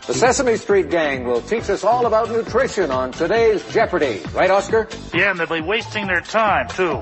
The Sesame Street gang will teach us all about nutrition on today's Jeopardy! Right, Oscar? Yeah, and they'll be wasting their time, too.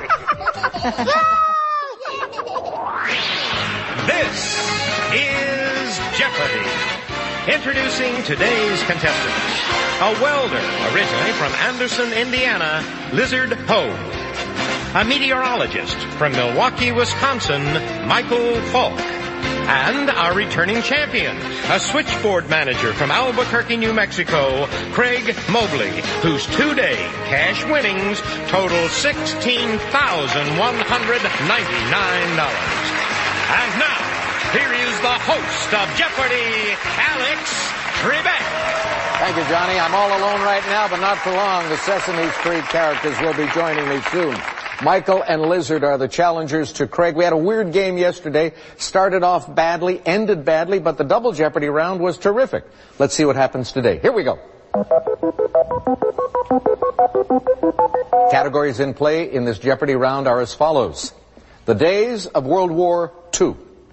This is Jeopardy! Introducing today's contestants. A welder, originally from Anderson, Indiana, Lizard Ho. A meteorologist from Milwaukee, Wisconsin, Michael Falk. And our returning champion, a switchboard manager from Albuquerque, New Mexico, Craig Mobley, whose two-day cash winnings total $16,199. And now, here is the host of Jeopardy, Alex Trebek. Thank you, Johnny. I'm all alone right now, but not for long. The Sesame Street characters will be joining me soon. Michael and Lizard are the challengers to Craig. We had a weird game yesterday. Started off badly, ended badly, but the double Jeopardy round was terrific. Let's see what happens today. Here we go. Categories in play in this Jeopardy round are as follows. The days of World War II.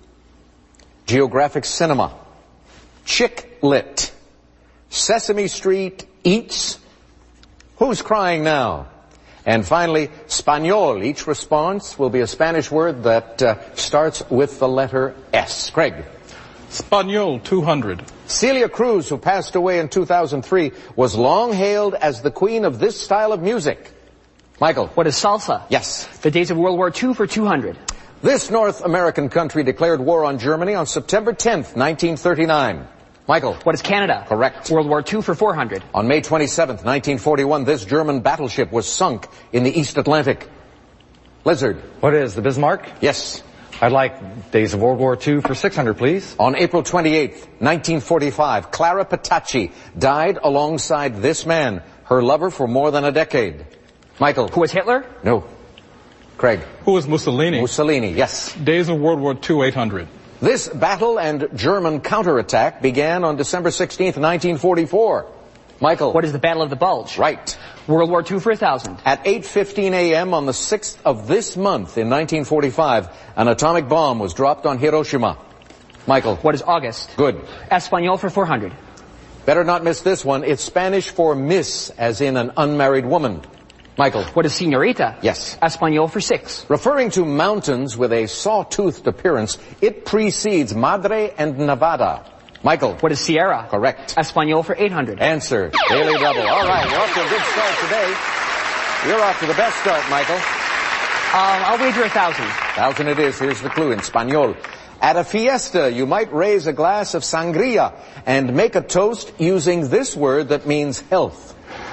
Geographic cinema. Chick lit. Sesame Street eats. Who's crying now? And finally, Spaniol. Each response will be a Spanish word that starts with the letter S. Craig. Spaniol, 200. Celia Cruz, who passed away in 2003, was long hailed as the queen of this style of music. Michael. What is salsa? Yes. The days of World War II for 200. This North American country declared war on Germany on September 10th, 1939. Michael. What is Canada? Correct. World War II for 400. On May 27th, 1941, this German battleship was sunk in the East Atlantic. Lizard. What is the Bismarck? Yes. I'd like days of World War II for 600, please. On April 28th, 1945, Clara Petacci died alongside this man, her lover for more than a decade. Michael. Who was Hitler? No. Craig. Who was Mussolini? Mussolini, yes. Days of World War II, 800. This battle and German counterattack began on December 16th, 1944. Michael. What is the Battle of the Bulge? Right. World War II for 1,000. At 8:15 a.m. on the 6th of this month in 1945, an atomic bomb was dropped on Hiroshima. Michael. What is August? Good. Español for 400. Better not miss this one. It's Spanish for miss, as in an unmarried woman. Michael. What is señorita? Yes. Español for 6. Referring to mountains with a saw-toothed appearance, it precedes Madre and Nevada. Michael. What is Sierra? Correct. Español for 800. Answer. Daily double. All right, you're off to a good start today. You're off to the best start, Michael. I'll wager 1,000. 1,000 it is. Here's the clue in Spaniol. At a fiesta, you might raise a glass of sangria and make a toast using this word that means health.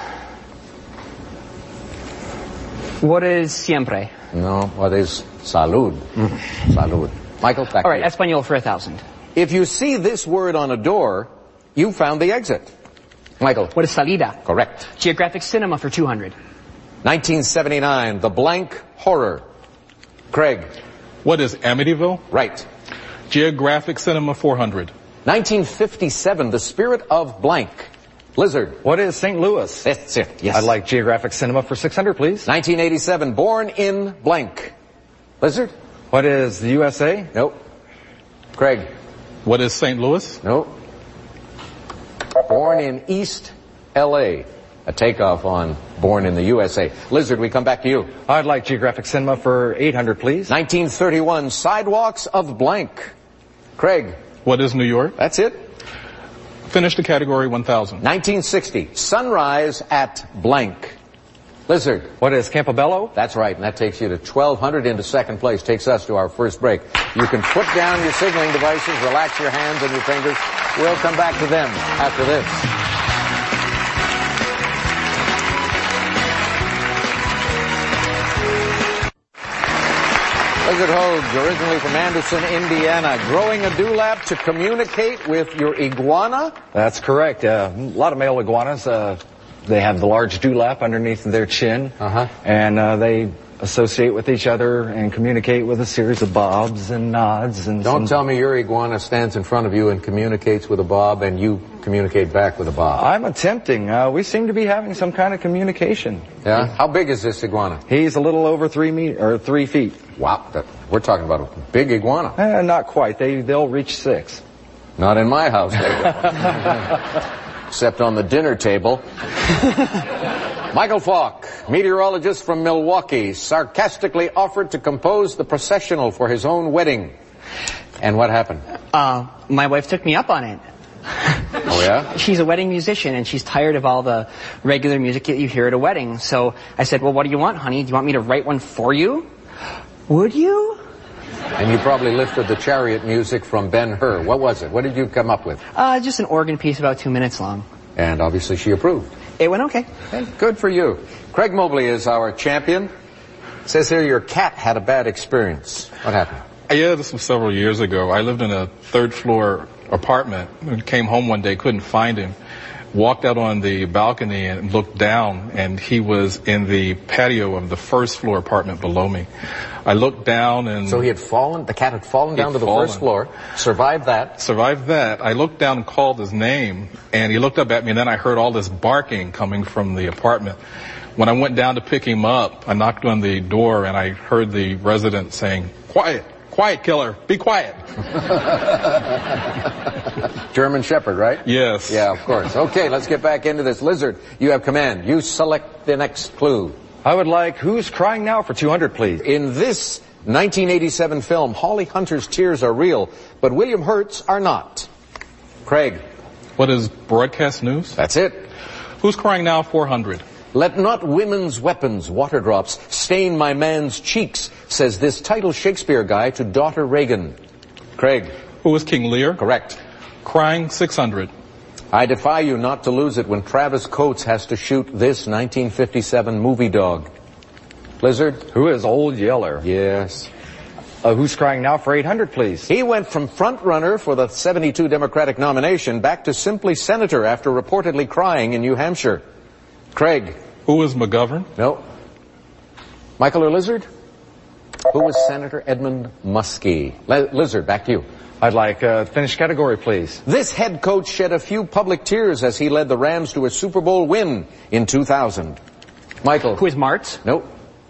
What is siempre? No, what is salud? Salud. Michael, back All right, to you. Español for 1,000. If you see this word on a door, you found the exit. Michael. What is salida? Correct. Geographic cinema for 200. 1979, The Blank Horror. Craig. What is Amityville? Right. Geographic cinema, 400. 1957, The Spirit of Blank. Lizard. What is St. Louis? That's it, yes. I'd like geographic cinema for 600, please. 1987, Born in Blank. Lizard. What is the USA? Nope. Craig. What is St. Louis? Nope. Born in East L.A. A takeoff on Born in the USA. Lizard, we come back to you. I'd like geographic cinema for 800, please. 1931, Sidewalks of Blank. Craig. What is New York? That's it. Finish the category, 1,000. 1960, Sunrise at Blank. Lizard. What is Campobello? That's right, and that takes you to 1,200 into second place. Takes us to our first break. You can put down your signaling devices, relax your hands and your fingers. We'll come back to them after this. Lizard Hogue, originally from Anderson, Indiana, growing a dewlap to communicate with your iguana? That's correct. A lot of male iguanas, they have the large dewlap underneath their chin, and they associate with each other and communicate with a series of bobs and nods. And don't tell me your iguana stands in front of you and communicates with a bob and you communicate back with a bob. I'm attempting. We seem to be having some kind of communication. Yeah? How big is this iguana? He's a little over 3 feet. Wow, we're talking about a big iguana. Not quite. They'll reach 6. Not in my house, they will. Except on the dinner table. Michael Falk, meteorologist from Milwaukee, sarcastically offered to compose the processional for his own wedding. And what happened? My wife took me up on it. Oh, yeah? She's a wedding musician, and she's tired of all the regular music that you hear at a wedding. So I said, well, what do you want, honey? Do you want me to write one for you? Would you? And you probably lifted the chariot music from Ben-Hur. What was it? What did you come up with? Just an organ piece about 2 minutes long. And obviously she approved. It went okay. Hey, good for you. Craig Mobley is our champion. It says here your cat had a bad experience. What happened? Yeah, this was several years ago. I lived in a third-floor apartment and came home one day, couldn't find him. Walked out on the balcony and looked down, and he was in the patio of the first-floor apartment below me. I looked down and... So he had fallen, the cat had fallen down to the first floor, survived that. Survived that. I looked down and called his name, and he looked up at me, and then I heard all this barking coming from the apartment. When I went down to pick him up, I knocked on the door, and I heard the resident saying, "Quiet. Quiet, killer. Be quiet." German Shepherd, right? Yes. Yeah, of course. Okay, let's get back into this. Lizard, you have command. You select the next clue. I would like Who's Crying Now for 200, please. In this 1987 film, Holly Hunter's tears are real, but William Hurt's are not. Craig. What is broadcast news? That's it. Who's Crying Now 400? Let not women's weapons, water drops, stain my man's cheeks, says this title Shakespeare guy to daughter Reagan. Craig. Who is King Lear? Correct. Crying 600. I defy you not to lose it when Travis Coates has to shoot this 1957 movie dog. Lizard. Who is Old Yeller? Yes. Who's Crying Now for 800, please. He went from front runner for the 72 Democratic nomination back to simply senator after reportedly crying in New Hampshire. Craig. Who is McGovern? No. Michael or Lizard? Who was Senator Edmund Muskie? Lizard, back to you. I'd like finished category, please. This head coach shed a few public tears as he led the Rams to a Super Bowl win in 2000. Michael. Who is Martz? Nope.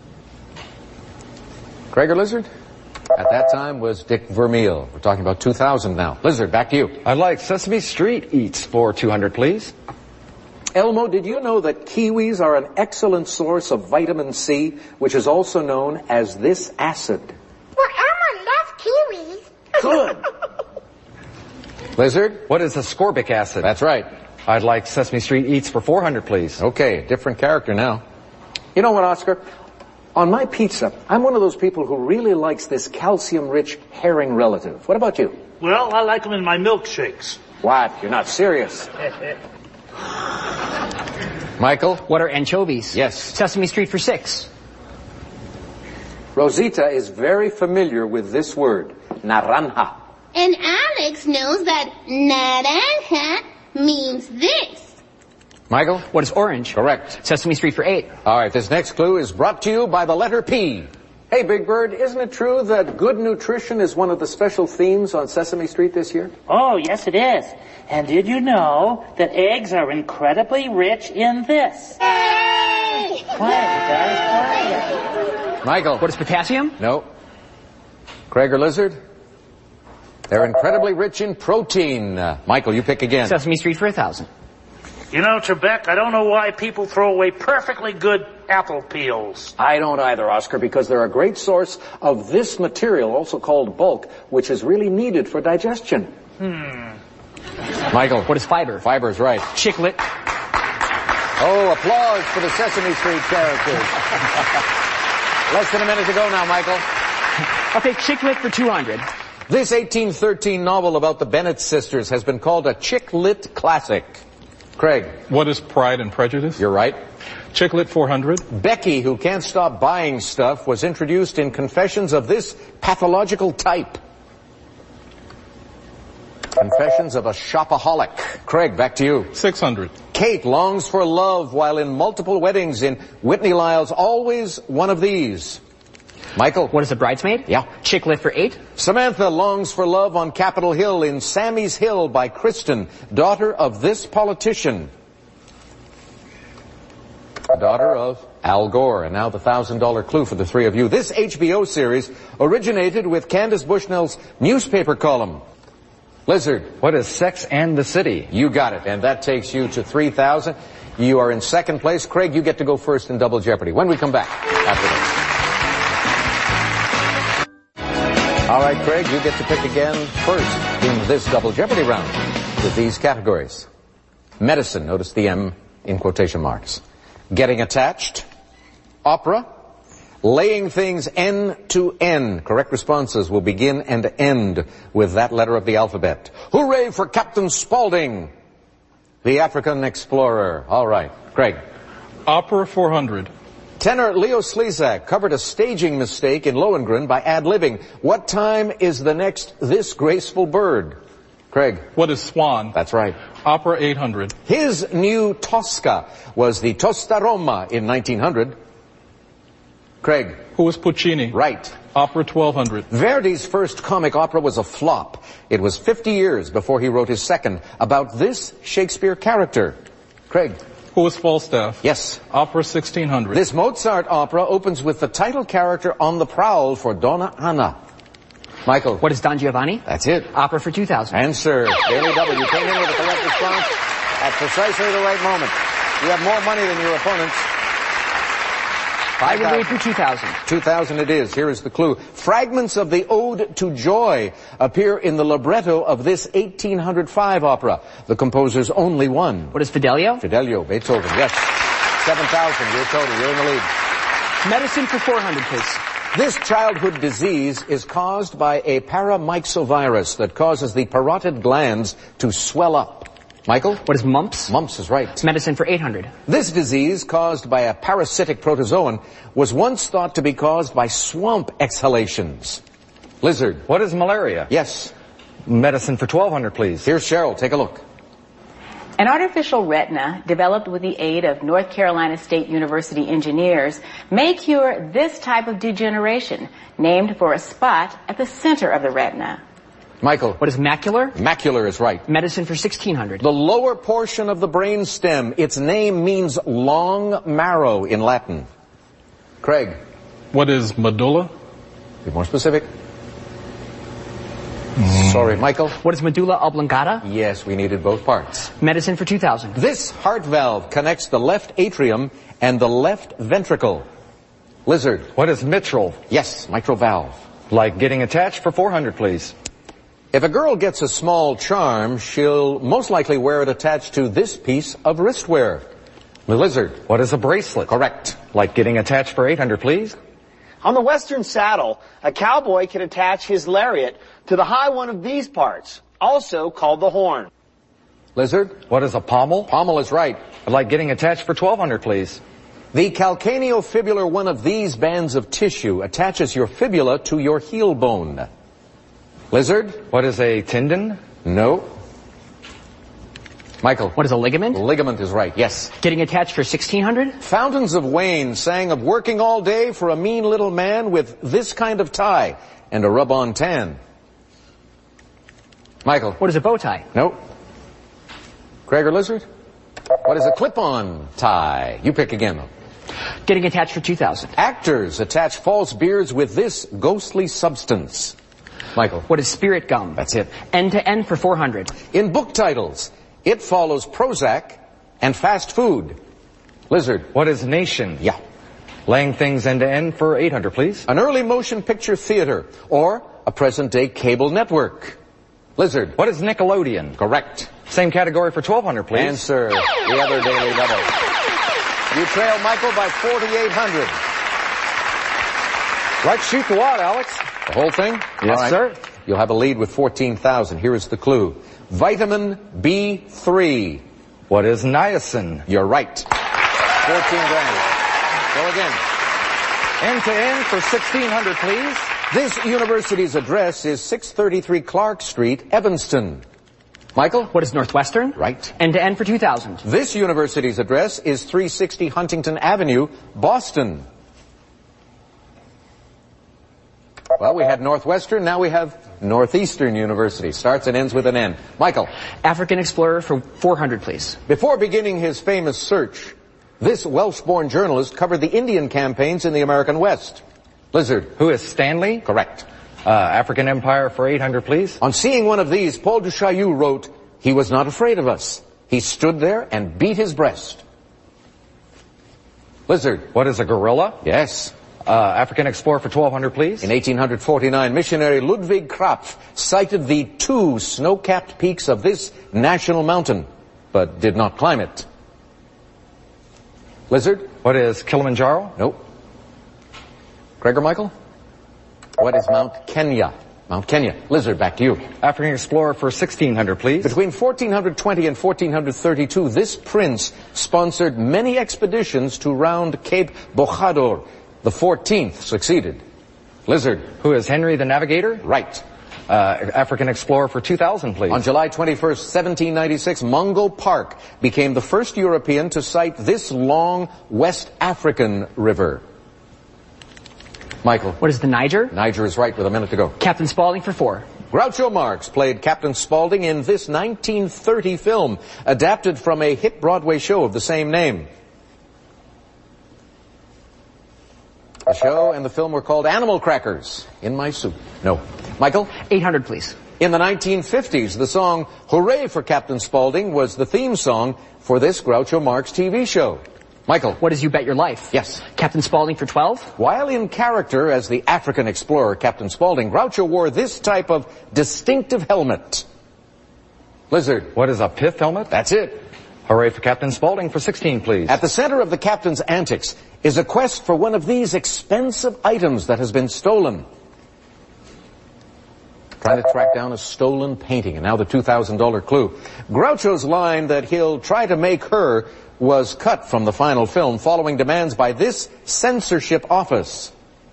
Craig or Lizard? At that time was Dick Vermeil. We're talking about 2000 now. Lizard, back to you. I'd like Sesame Street Eats for 200, please. Elmo, did you know that kiwis are an excellent source of vitamin C, which is also known as this acid? Well, Elmo loves kiwis. Good. Lizard? What is ascorbic acid? That's right. I'd like Sesame Street Eats for 400, please. Okay, different character now. You know what, Oscar? On my pizza, I'm one of those people who really likes this calcium-rich herring relative. What about you? Well, I like them in my milkshakes. What? You're not serious. Michael? What are anchovies? Yes. Sesame Street for 6. Rosita is very familiar with this word, naranja. And Alex knows that naranja means this. Michael? What is orange? Correct. Sesame Street for 8. All right, this next clue is brought to you by the letter P. Hey, Big Bird, isn't it true that good nutrition is one of the special themes on Sesame Street this year? Oh, yes it is. And did you know that eggs are incredibly rich in this? Hey! Quiet, guys, quiet. Michael? What is potassium? No. Craig or Lizard? They're incredibly rich in protein. Michael, you pick again. Sesame Street for 1,000. You know, Trebek, I don't know why people throw away perfectly good apple peels. I don't either, Oscar, because they're a great source of this material, also called bulk, which is really needed for digestion. Michael. What is fiber? Fiber's right. Chiclet. Oh, applause for the Sesame Street characters. Less than a minute to go now, Michael. I'll take Chick-lit for 200. This 1813 novel about the Bennett sisters has been called a chick-lit classic. Craig. What is Pride and Prejudice? You're right. Chick-lit 400. Becky, who can't stop buying stuff, was introduced in Confessions of this pathological type. Confessions of a shopaholic. Craig, back to you. 600. Kate longs for love while in multiple weddings in Whitney Lyle's Always One of These. Michael. What is a bridesmaid? Yeah. Chick-lit for 8. Samantha longs for love on Capitol Hill in Sammy's Hill by Kristen, daughter of this politician. Daughter of Al Gore. And now the $1,000 clue for the three of you. This HBO series originated with Candace Bushnell's newspaper column. Lizard. What is Sex and the City? You got it, and that takes you to 3,000. You are in second place. Craig, you get to go first in Double Jeopardy. When we come back after this. All right, Craig, you get to pick again first in this Double Jeopardy round with these categories. Medicine, notice the M in quotation marks. Getting attached. Opera. Laying things N to N. Correct responses will begin and end with that letter of the alphabet. Hooray for Captain Spaulding, the African explorer. All right, Craig. Opera 400. Tenor Leo Slezak covered a staging mistake in Lohengrin by ad-libbing. What time is the next This Graceful Bird? Craig. What is Swan? That's right. Opera 800. His new Tosca was the Tosta Roma in 1900. Craig. Who is Puccini? Right. Opera 1200. Verdi's first comic opera was a flop. It was 50 years before he wrote his second about this Shakespeare character. Craig. Who is Falstaff? Yes. Opera 1600. This Mozart opera opens with the title character on the prowl for Donna Anna. Michael. What is Don Giovanni? That's it. Opera for 2,000. Answer. Daily Double. You came in with the correct response at precisely the right moment. You have more money than your opponents. I will wait for 2,000. 2,000 it is. Here is the clue. Fragments of the Ode to Joy appear in the libretto of this 1805 opera. The composer's only one. What is Fidelio? Fidelio, Beethoven, yes. 7,000, your total. You're in the lead. Medicine for 400, please. This childhood disease is caused by a paramyxovirus that causes the parotid glands to swell up. Michael? What is mumps? Mumps is right. Medicine for 800. This disease, caused by a parasitic protozoan, was once thought to be caused by swamp exhalations. Lizard. What is malaria? Yes. Medicine for 1,200, please. Here's Cheryl. Take a look. An artificial retina, developed with the aid of North Carolina State University engineers, may cure this type of degeneration, named for a spot at the center of the retina. Michael. What is macular? Macular is right. Medicine for 1,600. The lower portion of the brain stem. Its name means long marrow in Latin. Craig. What is medulla? Be more specific. Sorry, Michael. What is medulla oblongata? Yes, we needed both parts. Medicine for 2,000. This heart valve connects the left atrium and the left ventricle. Lizard. What is mitral? Yes, mitral valve. Like getting attached for 400, please. If a girl gets a small charm, she'll most likely wear it attached to this piece of wristwear. The Lizard. What is a bracelet? Correct. Like getting attached for 800, please. On the Western saddle, a cowboy can attach his lariat to the high one of these parts, also called the horn. Lizard. What is a pommel? Pommel is right. I'd like getting attached for 1,200, please. The calcaneofibular one of these bands of tissue attaches your fibula to your heel bone. Lizard. What is a tendon? No. Michael. What is a ligament? Ligament is right, yes. Getting attached for 1,600? Fountains of Wayne sang of working all day for a mean little man with this kind of tie and a rub-on tan. Michael. What is a bow tie? No. Craig or Lizard? What is a clip-on tie? You pick again, though. Getting attached for 2,000. Actors attach false beards with this ghostly substance. Michael. What is spirit gum? That's it. End to end for 400. In book titles, it follows Prozac and fast food. Lizard. What is nation? Yeah. Laying things end to end for 800, please. An early motion picture theater or a present-day cable network. Lizard. What is Nickelodeon? Correct. Same category for 1,200, please. Answer. The other Daily Double. You trail Michael by 4,800. Let's shoot the wad, Alex. The whole thing? Yes, right. sir. You'll have a lead with 14,000. Here is the clue. Vitamin B3. What is niacin? You're right. 14 grand. Go again. End to end for 1,600, please. This university's address is 633 Clark Street, Evanston. Michael? What is Northwestern? Right. End to end for 2,000. This university's address is 360 Huntington Avenue, Boston. Well, we had Northwestern, now we have Northeastern University. Starts and ends with an N. Michael. African explorer for 400, please. Before beginning his famous search, this Welsh-born journalist covered the Indian campaigns in the American West. Lizard. Who is Stanley? Correct. African Empire for 800, please. On seeing one of these, Paul du Chaillu wrote, "He was not afraid of us. He stood there and beat his breast." Lizard. What is a gorilla? Yes. African Explorer for 1200, please. In 1849, missionary Ludwig Krapf sighted the 2 snow-capped peaks of this national mountain, but did not climb it. Lizard. What is Kilimanjaro? Nope. Craig or Michael? What is Mount Kenya? Mount Kenya. Lizard, back to you. African Explorer for 1600, please. Between 1420 and 1432, this prince sponsored many expeditions to round Cape Bojador. The 14th succeeded. Lizard. Who is Henry the Navigator? Right. African Explorer for 2000, please. On July 21st, 1796, Mungo Park became the first European to sight this long West African river. Michael. What is the Niger? Niger is right with a minute to go. Captain Spaulding for 4. Groucho Marx played Captain Spaulding in this 1930 film, adapted from a hit Broadway show of the same name. The show and the film were called Animal Crackers. In My Soup. No. Michael? 800, please. In the 1950s, the song Hooray for Captain Spaulding was the theme song for this Groucho Marx TV show. Michael? What is You Bet Your Life? Yes. Captain Spaulding for 12. While in character as the African explorer Captain Spaulding, Groucho wore this type of distinctive helmet. Lizard? What is a pith helmet? That's it. Hooray for Captain Spaulding for 16, please. At the center of the captain's antics is a quest for one of these expensive items that has been stolen. Trying to track down a stolen painting, and now the $2,000 clue. Groucho's line that he'll try to make her was cut from the final film following demands by this censorship office.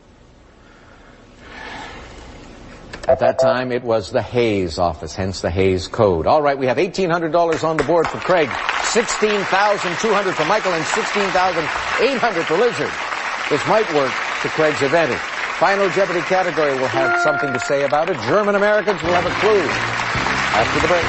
At that time, it was the Hays office, hence the Hays Code. All right, we have $1,800 on the board for Craig, $16,200 for Michael, and $16,800 for Lizard. This might work to Craig's advantage. Final Jeopardy category will have something to say about it. German Americans will have a clue after the break.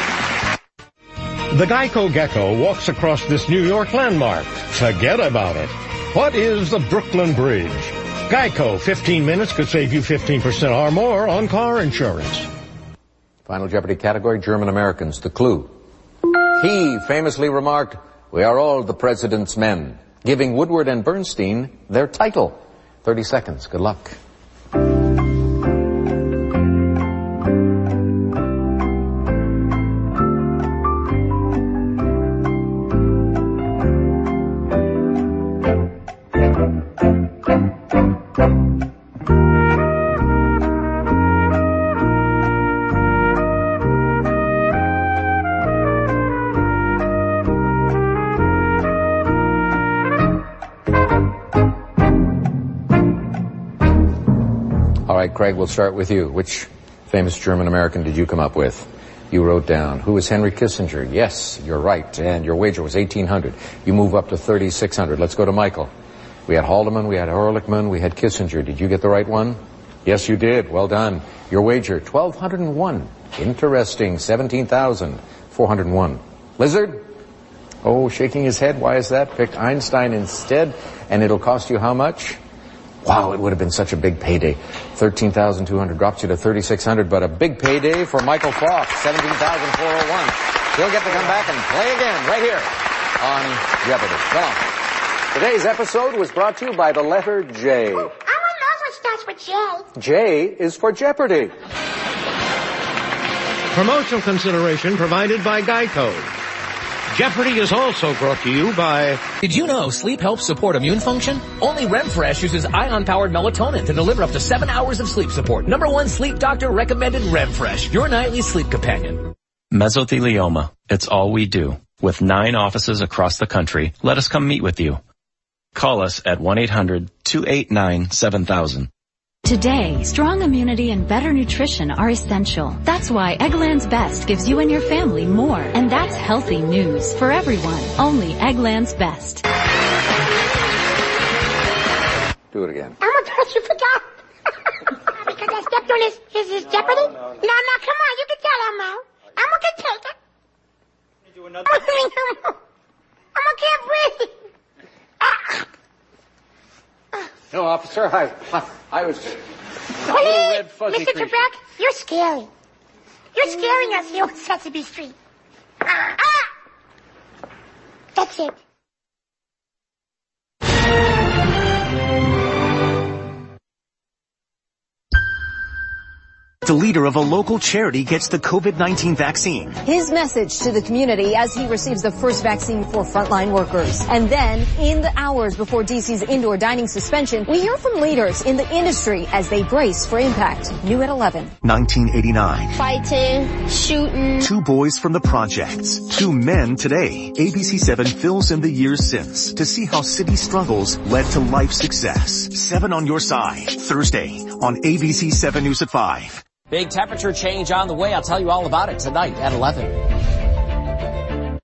The Geico Gecko walks across this New York landmark. Forget about it. What is the Brooklyn Bridge? Geico, 15 minutes could save you 15% or more on car insurance. Final Jeopardy category, German Americans. The clue. He famously remarked, "We are all the president's men," giving Woodward and Bernstein their title. 30 seconds. Good luck. Craig, we'll start with you. Which famous German American did you come up with? You wrote down. Who is Henry Kissinger? Yes, you're right. And your wager was 1,800. You move up to 3,600. Let's go to Michael. We had Haldeman, we had Ehrlichman, we had Kissinger. Did you get the right one? Yes, you did. Well done. Your wager, 1,201. Interesting. 17,401. Lizard? Oh, shaking his head. Why is that? Picked Einstein instead. And it'll cost you how much? Wow, it would have been such a big payday. 13,200 drops you to 3,600, but a big payday for Michael Fox, 17,401. He'll get to come back and play again right here on Jeopardy. Come on. Today's episode was brought to you by the letter J. Oh, I want to know what starts with J. J is for Jeopardy. Promotional consideration provided by Geico. Jeopardy is also brought to you by... Did you know sleep helps support immune function? Only REMFresh uses ion-powered melatonin to deliver up to 7 hours of sleep support. #1 sleep doctor recommended REMFresh, your nightly sleep companion. Mesothelioma. It's all we do. With 9 offices across the country, let us come meet with you. Call us at 1-800-289-7000. Today, strong immunity and better nutrition are essential. That's why Eggland's Best gives you and your family more. And that's healthy news for everyone. Only Eggland's Best. Do it again. Elmo thought you forgot. Because I stepped on his Jeopardy? No, come on, you can tell Elmo. Elmo can take it. Do another. Elmo can't breathe. No, officer, I was... red fuzzy Mr. creature. Trebek, you're scary. You're scaring us here on Sesame Street. That's it. The leader of a local charity gets the COVID-19 vaccine. His message to the community as he receives the first vaccine for frontline workers. And then, in the hours before DC's indoor dining suspension, we hear from leaders in the industry as they brace for impact. New at 11. 1989. Fighting, shooting. 2 boys from the projects. 2 men today. ABC7 fills in the years since to see how city struggles led to life success. 7 on your side. Thursday on ABC7 News at 5. Big temperature change on the way. I'll tell you all about it tonight at 11.